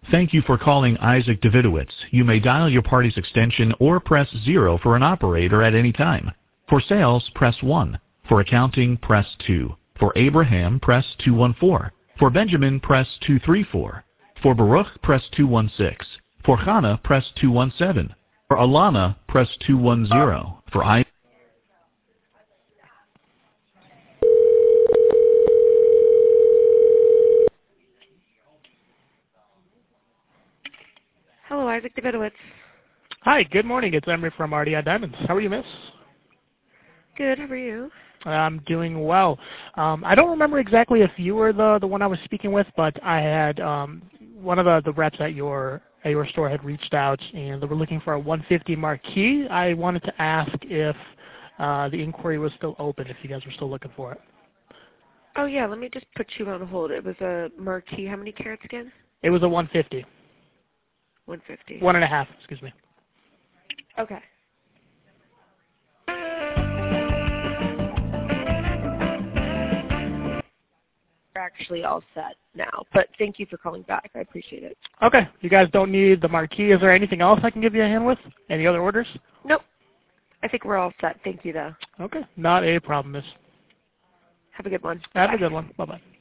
Thank you for calling Isaac Davidowitz. You may dial your party's extension or press 0 for an operator at any time. For sales, press 1. For accounting, press 2. For Abraham, press 214. For Benjamin, press 234. For Baruch, press 216. For Chana, press 217. For Alana, press 210. For I. Hello, Isaac Davidowitz. Hi, good morning. It's Emery from RDI Diamonds. How are you, miss? Good, how are you? I'm doing well. I don't remember exactly if you were the one I was speaking with, but I had one of the reps at your store had reached out, and they were looking for a 150 marquee. I wanted to ask if the inquiry was still open, if you guys were still looking for it. Oh, yeah, let me just put you on hold. It was a marquee. How many carats again? It was a 150. 150. 1.5, excuse me. Okay. We're actually all set now, but thank you for calling back. I appreciate it. Okay. You guys don't need the marquee. Is there anything else I can give you a hand with? Any other orders? Nope. I think we're all set. Thank you, though. Okay. Not a problem, miss. Have a good one. Have Bye. a good one. Bye-bye.